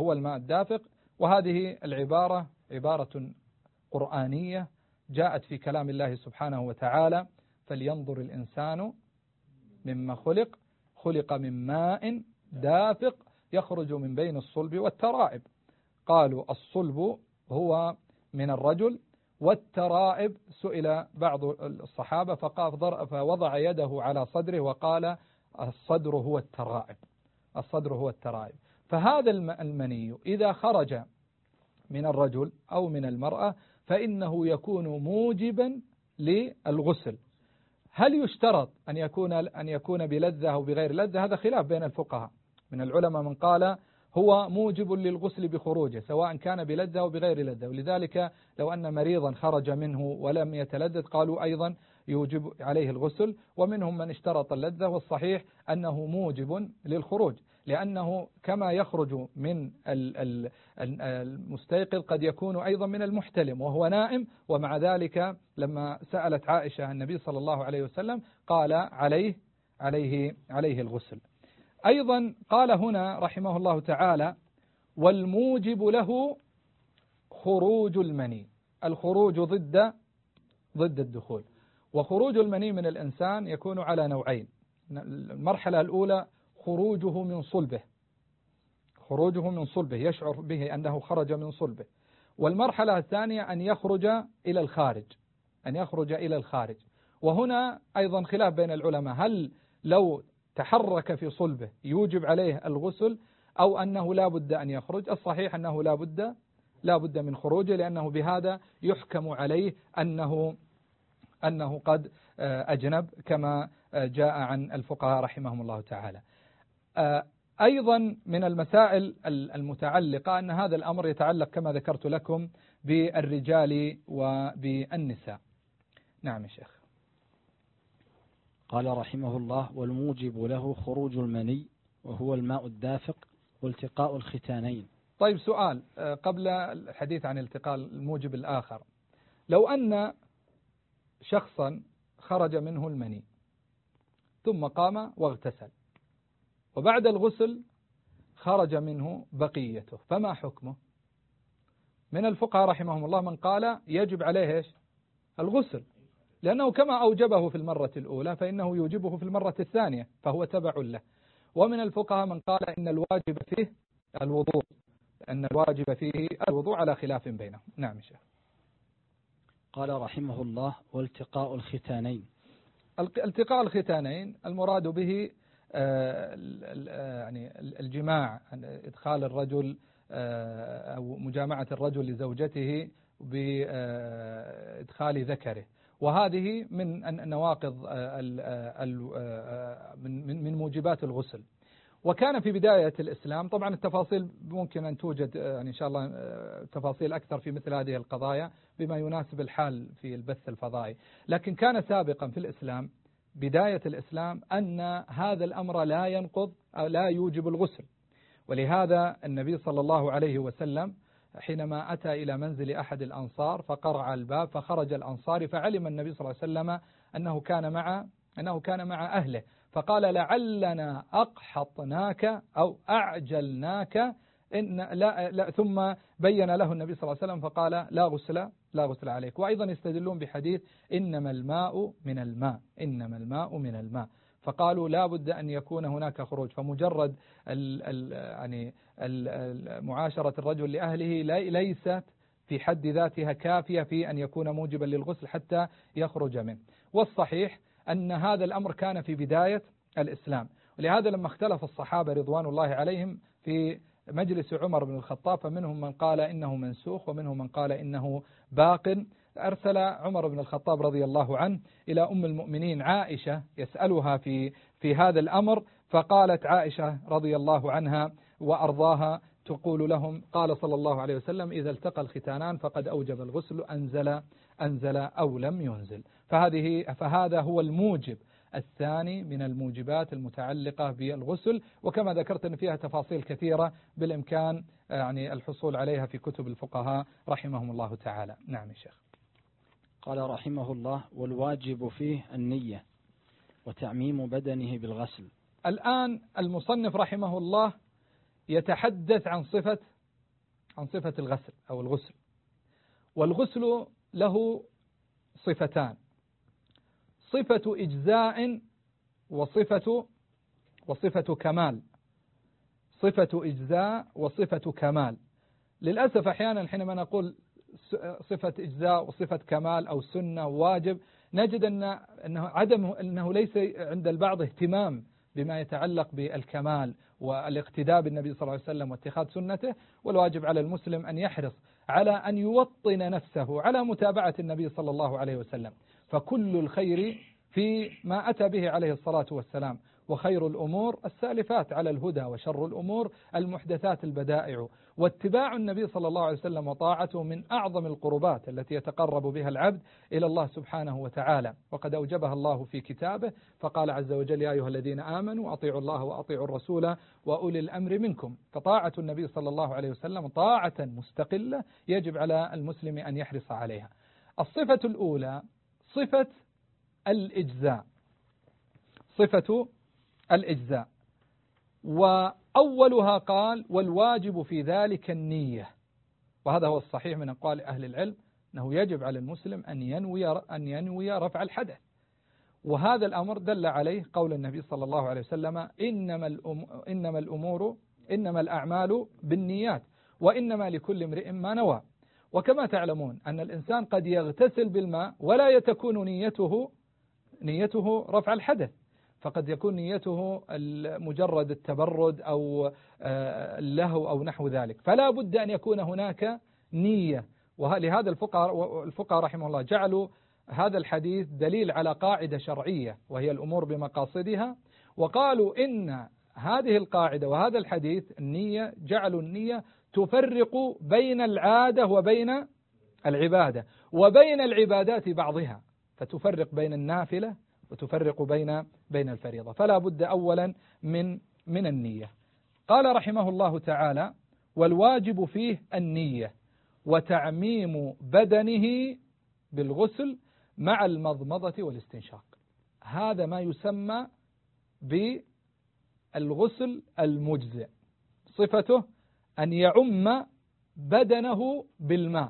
وهذه العبارة عبارة قرآنية جاءت في كلام الله سبحانه وتعالى: فلينظر الإنسان مما خلق من ماء دافق يخرج من بين الصلب والترائب. قالوا الصلب هو من الرجل، والترائب سئل بعض الصحابة فوضع يده على صدره وقال: الصدر هو الترائب. فهذا المني إذا خرج من الرجل أو من المرأة فإنه يكون موجبا للغسل. هل يشترط أن يكون بلذة أو بغير لذة؟ هذا خلاف بين الفقهاء. من العلماء من قال هو موجب للغسل بخروجه سواء كان بلذة أو بغير لذة، ولذلك لو أن مريضا خرج منه ولم يتلذذ قالوا أيضا يوجب عليه الغسل، ومنهم من اشترط اللذة، والصحيح أنه موجب للخروج، لأنه كما يخرج من المستيقظ قد يكون أيضا من المحتلم وهو نائم، ومع ذلك لما سألت عائشة النبي صلى الله عليه وسلم قال عليه الغسل. أيضا قال هنا رحمه الله تعالى: والموجب له خروج المني. الخروج ضد الدخول، وخروج المني من الإنسان يكون على نوعين. المرحلة الأولى خروجه من صلبه يشعر به أنه خرج من صلبه، والمرحلة الثانية أن يخرج إلى الخارج. وهنا أيضا خلاف بين العلماء، هل لو تحرك في صلبه يوجب عليه الغسل أو أنه لا بد أن يخرج؟ الصحيح أنه لا بد من خروجه، لأنه بهذا يحكم عليه أنه قد أجنب كما جاء عن الفقهاء رحمهم الله تعالى. أيضا من المسائل المتعلقة أن هذا الأمر يتعلق كما ذكرت لكم بالرجال وبالنساء. نعم يا شيخ. قال رحمه الله: والموجب له خروج المني وهو الماء الدافق والتقاء الختانين. طيب، سؤال قبل الحديث عن التقاء الموجب الآخر: لو أن شخصا خرج منه المني ثم قام واغتسل، وبعد الغسل خرج منه بقيته، فما حكمه؟ من الفقهاء رحمهم الله من قال يجب عليه الغسل، لأنه كما أوجبه في المرة الأولى فإنه يوجبه في المرة الثانية، فهو تبع له. ومن الفقهاء من قال إن الواجب فيه الوضوء على خلاف بينهم. نعم شيخ. قال رحمه الله: والتقاء الختانين. التقاء الختانين المراد به يعني الجماع، إدخال الرجل أو مجامعة الرجل لزوجته بإدخال ذكره، وهذه من النواقض من موجبات الغسل. وكان في بداية الإسلام، طبعا التفاصيل ممكن أن توجد يعني إن شاء الله تفاصيل أكثر في مثل هذه القضايا بما يناسب الحال في البث الفضائي، لكن كان سابقا في الإسلام بداية الإسلام أن هذا الأمر لا ينقض أو لا يوجب الغسل. ولهذا النبي صلى الله عليه وسلم حينما أتى إلى منزل أحد الأنصار فقرع الباب، فخرج الأنصاري فعلم النبي صلى الله عليه وسلم أنه كان مع أهله، فقال: لعلنا أقحطناك أو أعجلناك ثم بين له النبي صلى الله عليه وسلم فقال: لا غسل عليك. وأيضا يستدلون بحديث إنما الماء من الماء، فقالوا لا بد أن يكون هناك خروج، فمجرد يعني معاشرة الرجل لأهله ليست في حد ذاتها كافية في أن يكون موجبا للغسل حتى يخرج منه. والصحيح أن هذا الأمر كان في بداية الإسلام، ولهذا لما اختلف الصحابة رضوان الله عليهم في مجلس عمر بن الخطاب فمنهم من قال إنه منسوخ ومنهم من قال إنه باق، أرسل عمر بن الخطاب رضي الله عنه إلى أم المؤمنين عائشة يسألها في هذا الأمر، فقالت عائشة رضي الله عنها وأرضاها تقول لهم: قال صلى الله عليه وسلم: إذا التقى الختانان فقد أوجب الغسل، أنزل أو لم ينزل. فهذا هو الموجب الثاني من الموجبات المتعلقة بالغسل، وكما ذكرت أن فيها تفاصيل كثيرة بالإمكان يعني الحصول عليها في كتب الفقهاء رحمهم الله تعالى. نعم يا شيخ. قال رحمه الله: والواجب فيه النية وتعميم بدنه بالغسل. الآن المصنف رحمه الله يتحدث عن صفة الغسل أو الغسل، والغسل له صفتان: صفة إجزاء وصفة كمال. صفة إجزاء وصفة كمال. للأسف أحيانا حينما نقول صفة إجزاء وصفة كمال أو سنة وواجب نجد أنه ليس عند البعض اهتمام بما يتعلق بالكمال والاقتداء بالنبي صلى الله عليه وسلم واتخاذ سنته. والواجب على المسلم أن يحرص على أن يوطن نفسه على متابعة النبي صلى الله عليه وسلم، فكل الخير في ما أتى به عليه الصلاة والسلام، وخير الأمور السالفات على الهدى وشر الأمور المحدثات البدائع. واتباع النبي صلى الله عليه وسلم وطاعته من أعظم القربات التي يتقرب بها العبد إلى الله سبحانه وتعالى، وقد أوجبها الله في كتابه فقال عز وجل: يا أيها الذين آمنوا أطيعوا الله وأطيعوا الرسول وأولي الأمر منكم. فطاعة النبي صلى الله عليه وسلم طاعة مستقلة يجب على المسلم أن يحرص عليها. الصفة الأولى صفة الإجزاء، صفة الإجزاء، وأولها قال: والواجب في ذلك النية. وهذا هو الصحيح من أقوال أهل العلم، أنه يجب على المسلم أن ينوي رفع الحدث، وهذا الأمر دل عليه قول النبي صلى الله عليه وسلم: إنما الأعمال بالنيات وإنما لكل امرئ ما نوى. وكما تعلمون أن الإنسان قد يغتسل بالماء ولا تكون نيته رفع الحدث، فقد يكون نيته مجرد التبرد أو اللهو أو نحو ذلك، فلا بد أن يكون هناك نية. ولهذا الفقهاء رحمه الله جعلوا هذا الحديث دليل على قاعدة شرعية وهي الأمور بمقاصدها، وقالوا إن هذه القاعدة وهذا الحديث النية جعلوا النية تفرق بين العادة وبين العبادة وبين العبادات بعضها، فتفرق بين النافلة وتفرق بين الفريضة، فلا بد أولا من النية. قال رحمه الله تعالى: والواجب فيه النية وتعميم بدنه بالغسل مع المضمضة والاستنشاق. هذا ما يسمى بالغسل المجزئ، صفته أن يعم بدنه بالماء،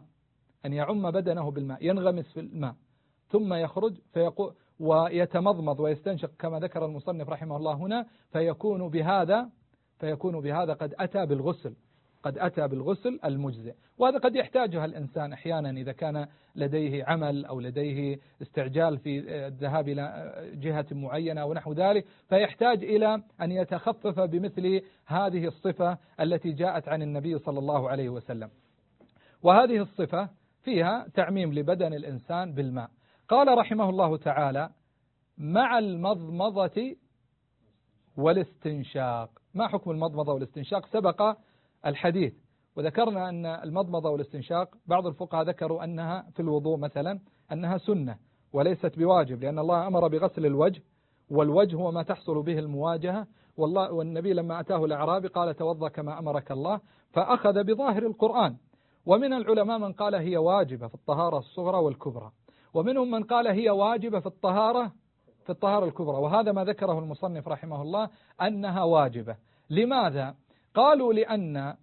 ينغمس في الماء ثم يخرج ويتمضمض ويستنشق كما ذكر المصنف رحمه الله هنا، فيكون بهذا قد أتى بالغسل المجزئ. وهذا قد يحتاجها الإنسان أحيانا إذا كان لديه عمل أو لديه استعجال في الذهاب إلى جهة معينة ونحو ذلك، فيحتاج إلى أن يتخفف بمثل هذه الصفة التي جاءت عن النبي صلى الله عليه وسلم. وهذه الصفة فيها تعميم لبدن الإنسان بالماء. قال رحمه الله تعالى: مع المضمضة والاستنشاق. ما حكم المضمضة والاستنشاق؟ سبق الحديث وذكرنا أن المضمضة والاستنشاق بعض الفقهاء ذكروا أنها في الوضوء مثلا أنها سنة وليست بواجب، لأن الله أمر بغسل الوجه، والوجه هو ما تحصل به المواجهة، والنبي لما أتاه الأعرابي قال: توضأ كما أمرك الله، فأخذ بظاهر القرآن. ومن العلماء من قال هي واجبة في الطهارة الصغرى والكبرى، ومنهم من قال هي واجبة في الطهارة الكبرى، وهذا ما ذكره المصنف رحمه الله أنها واجبة. لماذا؟ قالوا لأن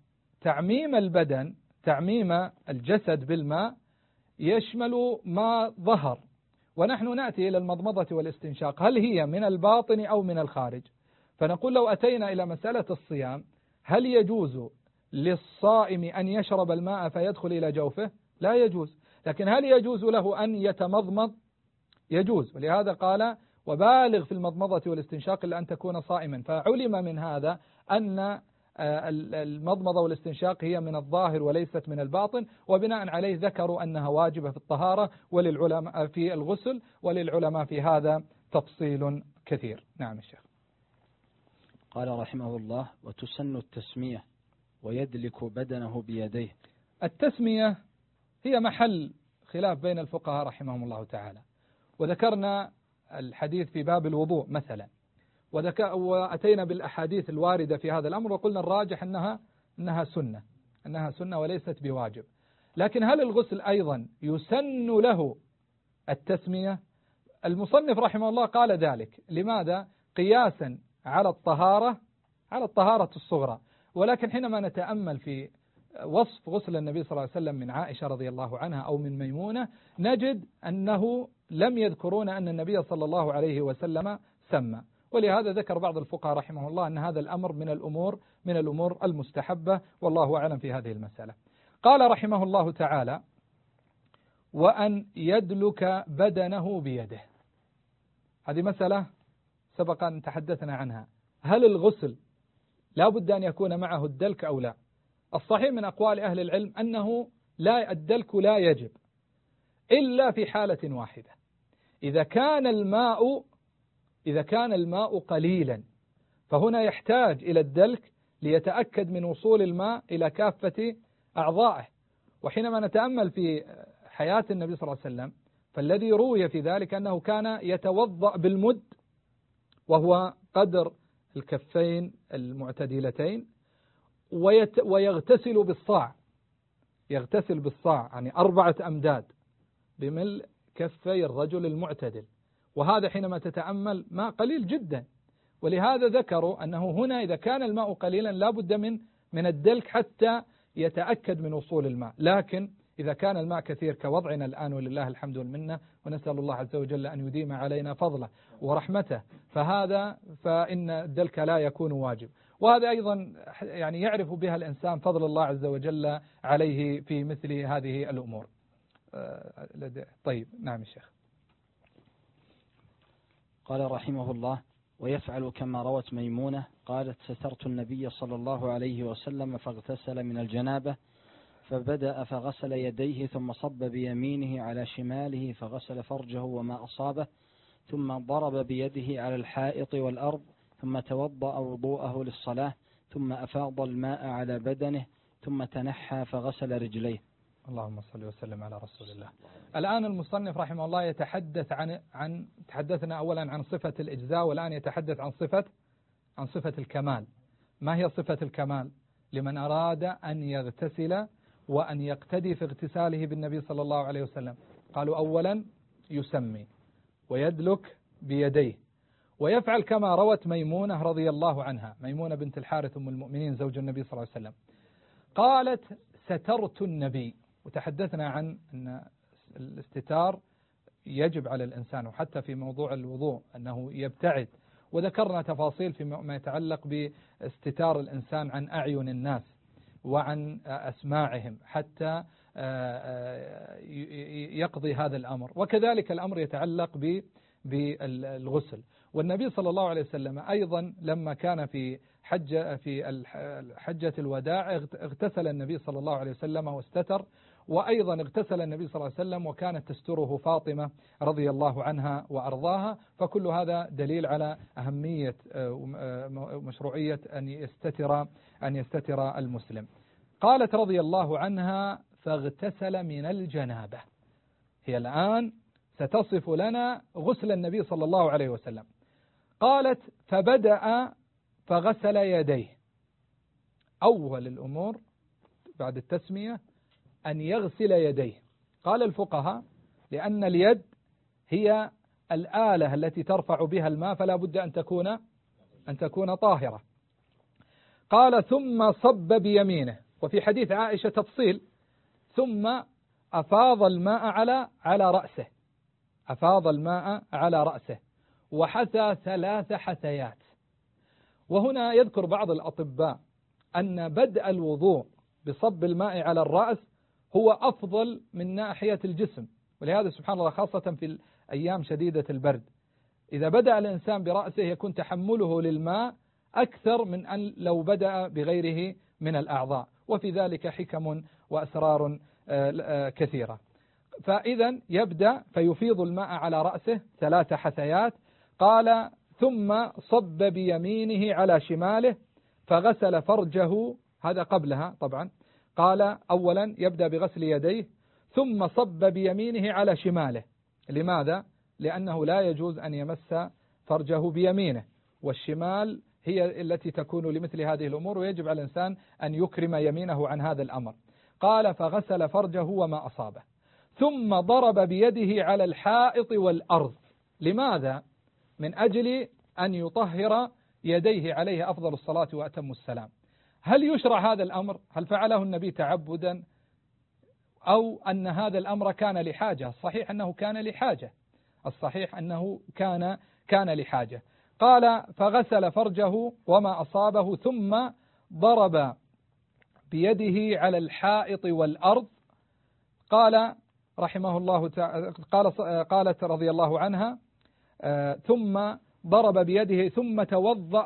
تعميم الجسد بالماء يشمل ما ظهر، ونحن نأتي إلى المضمضة والاستنشاق هل هي من الباطن أو من الخارج؟ فنقول لو أتينا إلى مسألة الصيام، هل يجوز للصائم أن يشرب الماء فيدخل إلى جوفه؟ لا يجوز. لكن هل يجوز له أن يتمضمض؟ يجوز. ولهذا قال: وبالغ في المضمضة والاستنشاق إلا أن تكون صائما. فعلم من هذا أن المضمضة والاستنشاق هي من الظاهر وليست من الباطن، وبناء عليه ذكروا أنها واجبة في الطهارة وللعلماء في الغسل، وللعلماء في هذا تفصيل كثير. نعم الشيخ. قال رحمه الله: وتسن التسمية ويدلك بدنه بيديه. التسمية هي محل خلاف بين الفقهاء رحمهم الله تعالى، وذكرنا الحديث في باب الوضوء مثلا، وأتينا بالأحاديث الواردة في هذا الأمر، وقلنا الراجح أنها سنة وليست بواجب. لكن هل الغسل أيضا يسن له التسمية؟ المصنف رحمه الله قال ذلك. لماذا؟ قياسا على الطهارة الصغرى. ولكن حينما نتأمل في وصف غسل النبي صلى الله عليه وسلم من عائشة رضي الله عنها أو من ميمونة، نجد أنه لم يذكرون أن النبي صلى الله عليه وسلم سمى. ولهذا ذكر بعض الفقهاء رحمه الله أن هذا الأمر من الأمور المستحبة، والله أعلم في هذه المسألة. قال رحمه الله تعالى: وأن يدلك بدنه بيده. هذه مسألة سبق أن تحدثنا عنها. هل الغسل لا بد أن يكون معه الدلك أو لا؟ الصحيح من أقوال أهل العلم أنه الدلك لا يجب إلا في حالة واحدة: إذا كان الماء إذا كان الماء قليلا فهنا يحتاج إلى الدلك ليتأكد من وصول الماء إلى كافة أعضائه. وحينما نتأمل في حياة النبي صلى الله عليه وسلم فالذي روي في ذلك أنه كان يتوضأ بالمد وهو قدر الكفين المعتدلتين، ويغتسل بالصاع، يغتسل بالصاع يعني 4 أمداد بملء كفي الرجل المعتدل، وهذا حينما تتأمل ماء قليل جدا. ولهذا ذكروا أنه هنا إذا كان الماء قليلا لا بد من الدلك حتى يتأكد من وصول الماء. لكن إذا كان الماء كثير كوضعنا الآن ولله الحمد والمنة، ونسأل الله عز وجل أن يديم علينا فضله ورحمته، فإن الدلك لا يكون واجب. وهذا أيضا يعني يعرف بها الإنسان فضل الله عز وجل عليه في مثل هذه الأمور. طيب نعم الشيخ. قال رحمه الله: ويفعل كما روت ميمونة قالت: سترت النبي صلى الله عليه وسلم فاغتسل من الجنابة، فبدأ فغسل يديه ثم صب بيمينه على شماله فغسل فرجه وما أصابه، ثم ضرب بيده على الحائط والأرض، ثم توضأ وضوءه للصلاة، ثم أفاض الماء على بدنه، ثم تنحى فغسل رجليه. اللهم صل وسلم على رسول الله. الآن المصنف رحمه الله يتحدث تحدثنا أولا عن صفة الإجزاء، والآن يتحدث عن صفة الكمال. ما هي صفة الكمال لمن أراد أن يغتسل وأن يقتدي في اغتساله بالنبي صلى الله عليه وسلم؟ قالوا أولا يسمي ويدلك بيديه ويفعل كما روت ميمونة رضي الله عنها، ميمونة بنت الحارث أم المؤمنين زوج النبي صلى الله عليه وسلم، قالت: سترت النبي. وتحدثنا عن أن الاستتار يجب على الإنسان، وحتى في موضوع الوضوء أنه يبتعد، وذكرنا تفاصيل فيما يتعلق باستتار الإنسان عن أعين الناس وعن أسماعهم حتى يقضي هذا الأمر. وكذلك الأمر يتعلق بالغسل. والنبي صلى الله عليه وسلم أيضا لما كان في حجة الوداع اغتسل النبي صلى الله عليه وسلم واستتر، وأيضا اغتسل النبي صلى الله عليه وسلم وكانت تستره فاطمة رضي الله عنها وأرضاها. فكل هذا دليل على أهمية مشروعية أن يستتر المسلم. قالت رضي الله عنها: فاغتسل من الجنابة. هي الآن ستصف لنا غسل النبي صلى الله عليه وسلم. قالت: فبدأ فغسل يديه. أول الأمور بعد التسمية أن يغسل يديه. قال الفقهاء: لأن اليد هي الآلة التي ترفع بها الماء، فلا بد أن تكون طاهرة. قال: ثم صب بيمينه. وفي حديث عائشة تفصيل: ثم أفاض الماء على رأسه، أفاض الماء على رأسه وحثى 3 حثيات. وهنا يذكر بعض الأطباء أن بدء الوضوء بصب الماء على الرأس هو أفضل من ناحية الجسم، ولهذا سبحان الله خاصة في الأيام شديدة البرد إذا بدأ الإنسان برأسه يكون تحمله للماء أكثر من أن لو بدأ بغيره من الأعضاء، وفي ذلك حكم وأسرار كثيرة. فإذا يبدأ فيفيض الماء على رأسه 3 حثيات. قال: ثم صب بيمينه على شماله فغسل فرجه. هذا قبلها طبعا. قال: أولا يبدأ بغسل يديه ثم صب بيمينه على شماله. لماذا؟ لأنه لا يجوز أن يمس فرجه بيمينه، والشمال هي التي تكون لمثل هذه الأمور، ويجب على الإنسان أن يكرم يمينه عن هذا الأمر. قال: فغسل فرجه وما أصابه، ثم ضرب بيده على الحائط والأرض. لماذا؟ من أجل أن يطهر يديه عليه أفضل الصلاة وأتم السلام. هل يشرع هذا الأمر؟ هل فعله النبي تعبدا أو أن هذا الأمر كان لحاجة؟ الصحيح أنه كان لحاجة، الصحيح أنه كان لحاجة. قال: فغسل فرجه وما أصابه ثم ضرب بيده على الحائط والأرض. قال رحمه الله تعالى، قالت رضي الله عنها: ثم ضرب بيده ثم توضأ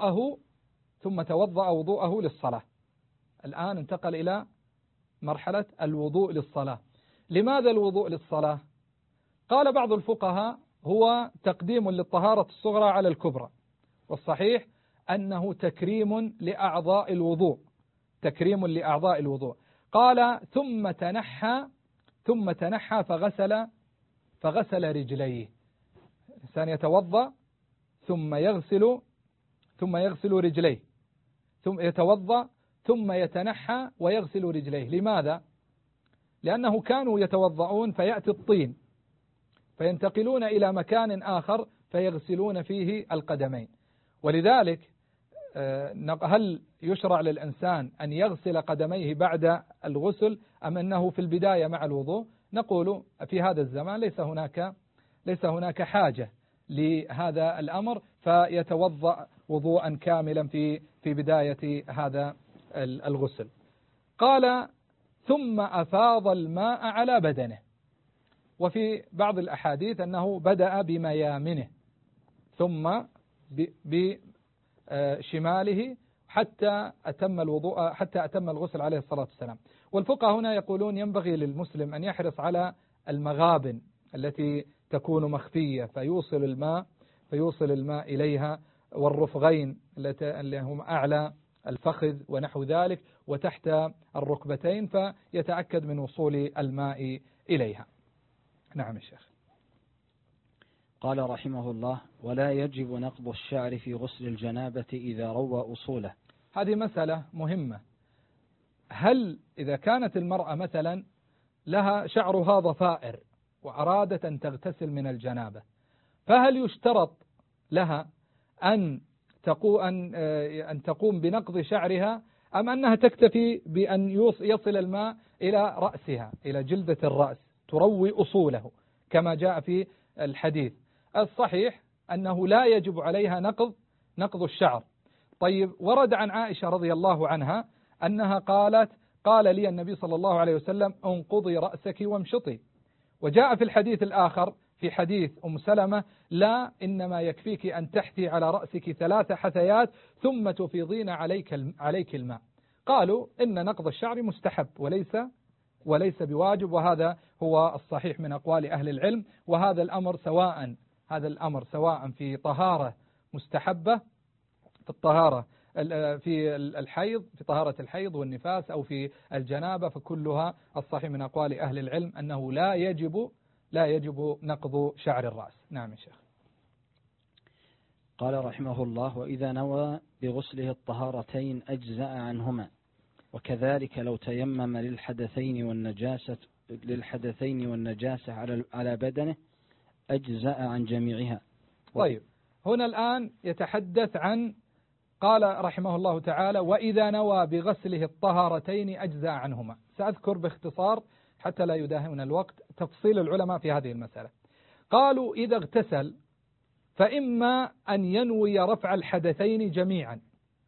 وضوءه للصلاة. الآن انتقل إلى مرحلة الوضوء للصلاة. لماذا الوضوء للصلاة؟ قال بعض الفقهاء: هو تقديم للطهارة الصغرى على الكبرى، والصحيح أنه تكريم لأعضاء الوضوء، تكريم لأعضاء الوضوء. قال ثم تنحى فغسل رجليه. الإنسان يتوضأ ثم يغسل رجليه، ثم يتوضأ ثم يتنحى ويغسل رجليه. لماذا؟ لأنه كانوا يتوضؤون فيأتي الطين فينتقلون إلى مكان آخر فيغسلون فيه القدمين، ولذلك هل يشرع للإنسان أن يغسل قدميه بعد الغسل أم أنه في البداية مع الوضوء؟ نقول في هذا الزمان ليس هناك حاجة لهذا الأمر، فيتوضأ وضوءا كاملا في بداية هذا الغسل. قال ثم أفاض الماء على بدنه، وفي بعض الأحاديث أنه بدأ بميامنه ثم بشماله حتى أتم الغسل عليه الصلاة والسلام. والفقهاء هنا يقولون ينبغي للمسلم أن يحرص على المغابن التي تكون مخفية فيوصل الماء إليها، والرفغين اللي هم أعلى الفخذ ونحو ذلك وتحت الركبتين، فيتأكد من وصول الماء إليها. نعم الشيخ. قال رحمه الله: ولا يجب نقض الشعر في غسل الجنابة إذا روى أصوله. هذه مسألة مهمة. هل إذا كانت المرأة مثلا لها شعرها ضفائر وأرادت أن تغتسل من الجنابة، فهل يشترط لها أن تقوم بنقض شعرها أم أنها تكتفي بأن يصل الماء إلى رأسها، إلى جلدة الرأس تروي أصوله كما جاء في الحديث؟ الصحيح أنه لا يجب عليها نقض الشعر. طيب، ورد عن عائشة رضي الله عنها أنها قال لي النبي صلى الله عليه وسلم: انقضي رأسك وامشطي. وجاء في الحديث الآخر في حديث أم سلمة: لا، إنما يكفيك أن تحثي على رأسك 3 حثيات ثم تفيضين عليك الماء. قالوا إن نقض الشعر مستحب وليس بواجب، وهذا هو الصحيح من أقوال أهل العلم. وهذا الأمر سواء في طهارة مستحبة، في الطهارة في الحيض، في طهارة الحيض والنفاس، أو في الجنابة، فكلها الصحيح من أقوال أهل العلم أنه لا يجب نقض شعر الرأس. نعم يا شيخ. قال رحمه الله: وإذا نوى بغسله الطهارتين أجزأ عنهما، وكذلك لو تيمم للحدثين والنجاسة على بدنه أجزأ عن جميعها. طيب، هنا الآن يتحدث عن، قال رحمه الله تعالى: وإذا نوى بغسله الطهارتين أجزأ عنهما. سأذكر باختصار حتى لا يداهمنا الوقت تفصيل العلماء في هذه المسألة. قالوا: إذا اغتسل فإما أن ينوي رفع الحدثين جميعا،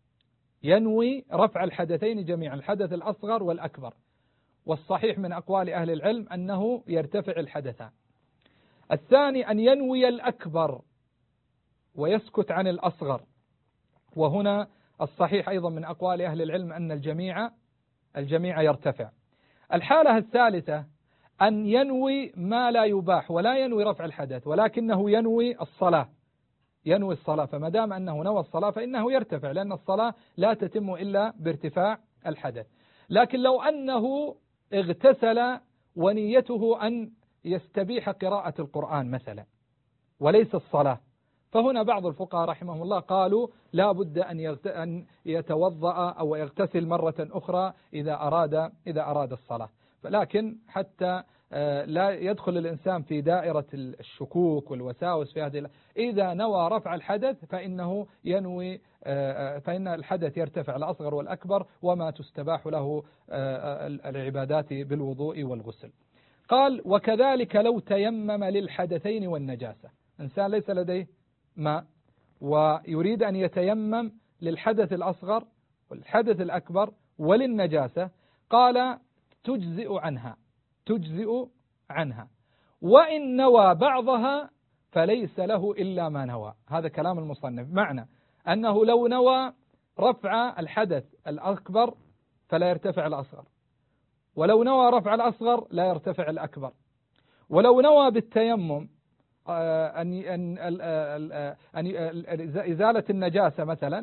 الحدث الأصغر والأكبر، والصحيح من أقوال أهل العلم أنه يرتفع الحدثان. الثاني أن ينوي الأكبر ويسكت عن الأصغر، وهنا الصحيح أيضا من أقوال أهل العلم أن الجميع يرتفع. الحالة الثالثة أن ينوي ما لا يباح ولا ينوي رفع الحدث، ولكنه ينوي الصلاة، فما دام أنه نوى الصلاة فإنه يرتفع، لأن الصلاة لا تتم إلا بارتفاع الحدث. لكن لو أنه اغتسل ونيته أن يستبيح قراءة القرآن مثلا وليس الصلاة، فهنا بعض الفقهاء رحمهم الله قالوا لا بد أن يتوضأ أو يغتسل مرة أخرى إذا أراد الصلاة. لكن حتى لا يدخل الإنسان في دائرة الشكوك والوساوس في هذه، إذا نوى رفع الحدث فإن الحدث يرتفع الأصغر والأكبر، وما تستباح له العبادات بالوضوء والغسل. قال: وكذلك لو تيمم للحدثين والنجاسة، إنسان ليس لديه ماء ويريد أن يتيمم للحدث الأصغر والحدث الأكبر وللنجاسة، قال: تجزئ عنها، وإن نوى بعضها فليس له إلا ما نوى. هذا كلام المصنف، معنى أنه لو نوى رفع الحدث الأكبر فلا يرتفع الأصغر، ولو نوى رفع الأصغر لا يرتفع الأكبر، ولو نوى بالتيمم إزالة النجاسة مثلا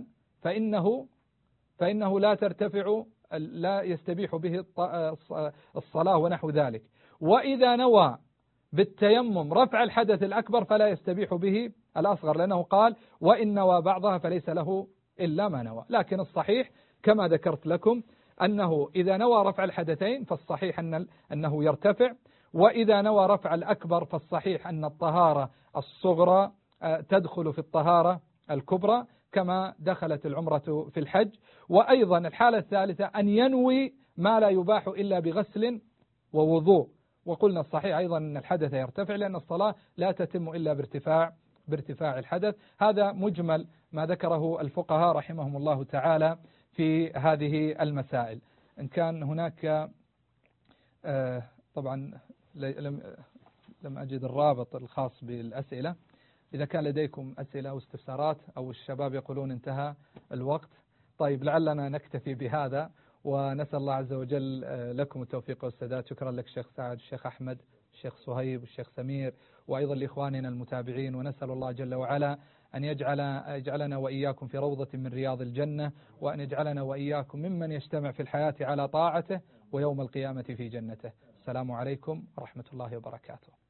فإنه لا ترتفع، لا يستبيح به الصلاة ونحو ذلك. وإذا نوى بالتيمم رفع الحدث الأكبر فلا يستبيح به الأصغر، لأنه قال وإن نوى بعضها فليس له إلا ما نوى. لكن الصحيح كما ذكرت لكم أنه إذا نوى رفع الحدثين فالصحيح أنه يرتفع، وإذا نوى رفع الأكبر فالصحيح أن الطهارة الصغرى تدخل في الطهارة الكبرى كما دخلت العمرة في الحج. وأيضا الحالة الثالثة أن ينوي ما لا يباح إلا بغسل ووضوء. وقلنا الصحيح أيضا أن الحدث يرتفع، لأن الصلاة لا تتم إلا بارتفاع الحدث. هذا مجمل ما ذكره الفقهاء رحمهم الله تعالى في هذه المسائل. إن كان هناك طبعا لم أجد الرابط الخاص بالأسئلة، إذا كان لديكم أسئلة أو استفسارات أو الشباب يقولون انتهى الوقت، طيب لعلنا نكتفي بهذا، ونسأل الله عز وجل لكم التوفيق والسداد. شكرا لك الشيخ سعد، الشيخ أحمد، الشيخ صهيب، الشيخ سمير، وأيضا لإخواننا المتابعين. ونسأل الله جل وعلا أن يجعلنا وإياكم في روضة من رياض الجنة، وأن يجعلنا وإياكم ممن يجتمع في الحياة على طاعته ويوم القيامة في جنته. السلام عليكم ورحمة الله وبركاته.